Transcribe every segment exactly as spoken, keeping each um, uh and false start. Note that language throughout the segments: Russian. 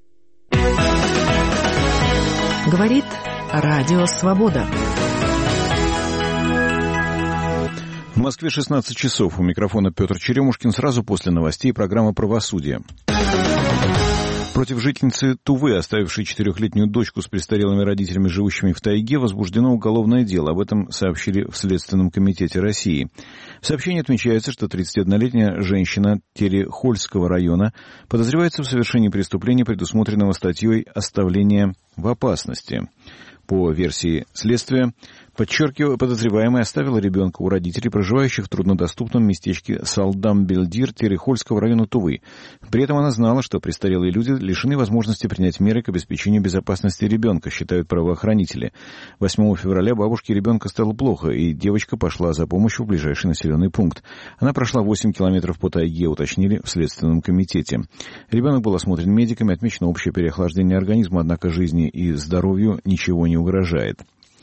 Говорит Радио Свобода. В Москве шестнадцать часов. У микрофона Петр Черемушкин. Сразу после новостей программа «Правосудие». Против жительницы Тувы, оставившей четырехлетнюю дочку с престарелыми родителями, живущими в тайге, возбуждено уголовное дело. Об этом сообщили в Следственном комитете России. В сообщении отмечается, что тридцатиоднолетняя женщина Терехольского района подозревается в совершении преступления, предусмотренного статьей «Оставление в опасности». По версии следствия, подчеркиваю, подозреваемая оставила ребенка у родителей, проживающих в труднодоступном местечке Салдам-Белдир Терехольского района Тувы. При этом она знала, что престарелые люди лишены возможности принять меры к обеспечению безопасности ребенка, считают правоохранители. восьмого февраля бабушке ребенка стало плохо, и девочка пошла за помощью в ближайший населенный пункт. Она прошла восемь километров по тайге, уточнили в Следственном комитете. Ребенок был осмотрен медиками, отмечено общее переохлаждение организма, однако жизни и здоровью ничего не угрожает.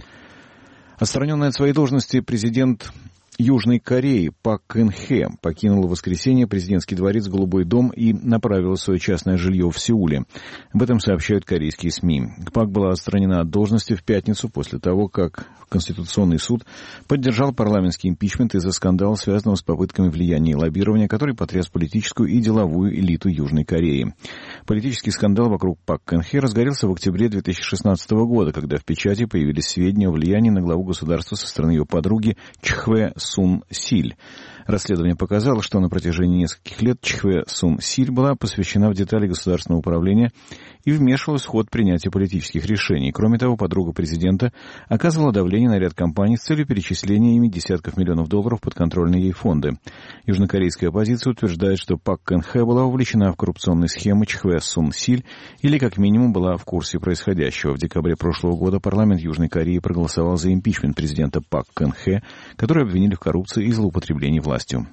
Отстраненный от своей должности президент Южной Кореи Пак Кын Хе покинула в воскресенье президентский дворец Голубой дом и направила свое частное жилье в Сеуле. Об этом сообщают корейские СМИ. Пак была отстранена от должности в пятницу после того, как Конституционный суд поддержал парламентский импичмент из-за скандала, связанного с попытками влияния и лоббирования, который потряс политическую и деловую элиту Южной Кореи. Политический скандал вокруг Пак Кын Хе разгорелся в октябре две тысячи шестнадцатого года, когда в печати появились сведения о влиянии на главу государства со стороны ее подруги Чхве Сун Силь. Расследование показало, что на протяжении нескольких лет Чхве Сун Силь была посвящена в детали государственного управления и вмешивалась в ход принятия политических решений. Кроме того, подруга президента оказывала давление на ряд компаний с целью перечисления ими десятков миллионов долларов в подконтрольные ей фонды. Южнокорейская оппозиция утверждает, что Пак Кын Хе была вовлечена в коррупционные схемы Чхве Сун Силь или, как минимум, была в курсе происходящего. В декабре прошлого года парламент Южной Кореи проголосовал за импичмент президента Пак Кын Хе, который обвинили в коррупции и злоупотреблении властью.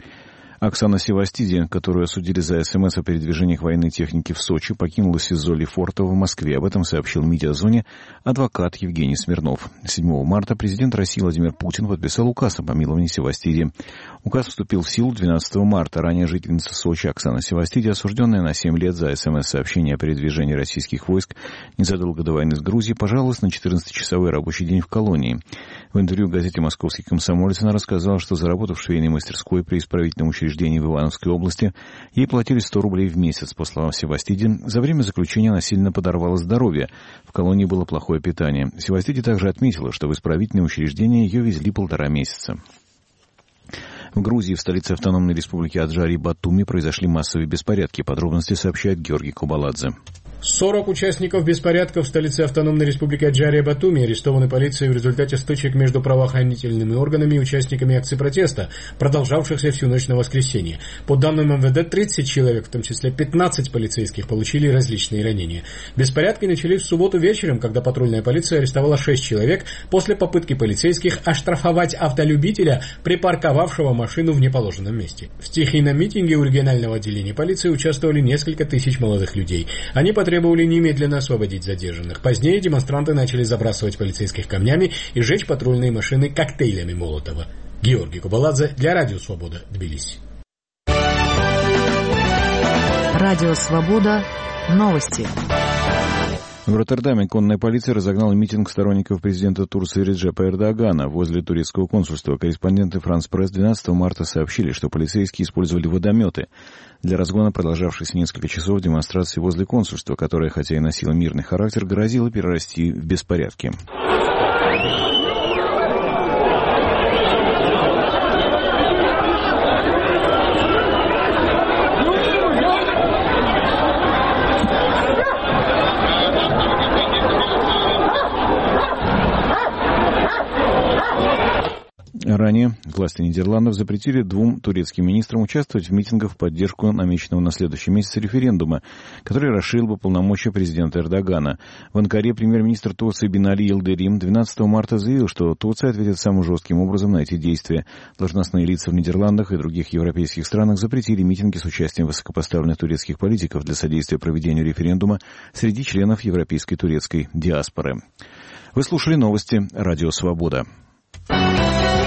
Оксана Севастиди, которую осудили за СМС о передвижениях военной техники в Сочи, покинула СИЗО Лефортово в Москве. Об этом сообщил Медиазоне адвокат Евгений Смирнов. седьмого марта президент России Владимир Путин подписал указ о помиловании Севастиди. Указ вступил в силу двенадцатого марта. Ранее жительница Сочи Оксана Севастиди, осужденная на семь лет за СМС-сообщение о передвижении российских войск незадолго до войны с Грузией, пожаловалась на четырнадцатичасовой рабочий день в колонии. В интервью газете «Московский комсомолец» она рассказала, что, заработав в швейной мастерской при исправительном учреждении в Ивановской области, ей платили сто рублей в месяц. По словам Севастиди, за время заключения она сильно подорвала здоровье. В колонии было плохое питание. Севастиди также отметила, что в исправительное учреждение ее везли полтора месяца. В Грузии, в столице автономной республики Аджари Батуми, произошли массовые беспорядки. Подробности сообщает Георгий Кубаладзе. сорок участников беспорядков в столице автономной республики Аджария Батуми арестованы полицией в результате стычек между правоохранительными органами и участниками акций протеста, продолжавшихся всю ночь на воскресенье. По данным МВД, тридцать человек, в том числе пятнадцать полицейских, получили различные ранения. Беспорядки начались в субботу вечером, когда патрульная полиция арестовала шесть человек после попытки полицейских оштрафовать автолюбителя, припарковавшего машину в неположенном месте. В стихийном митинге у регионального отделения полиции участвовали несколько тысяч молодых людей. Они потребовали требовали немедленно освободить задержанных. Позднее демонстранты начали забрасывать полицейских камнями и жечь патрульные машины коктейлями Молотова. Георгий Кубаладзе для Радио Свобода, Тбилиси. Радио Свобода. Новости. В Роттердаме конная полиция разогнала митинг сторонников президента Турции Реджепа Эрдогана возле турецкого консульства. Корреспонденты «Франс Пресс» двенадцатого марта сообщили, что полицейские использовали водометы для разгона продолжавшейся несколько часов демонстрации возле консульства, которая, хотя и носила мирный характер, грозила перерасти в беспорядки. Ранее власти Нидерландов запретили двум турецким министрам участвовать в митингах в поддержку намеченного на следующий месяц референдума, который расширил бы полномочия президента Эрдогана. В Анкаре премьер-министр Турции Бинали Йылдырим двенадцатого марта заявил, что Турция ответит самым жестким образом на эти действия. Должностные лица в Нидерландах и других европейских странах запретили митинги с участием высокопоставленных турецких политиков для содействия проведению референдума среди членов европейской турецкой диаспоры. Вы слушали новости «Радио Свобода».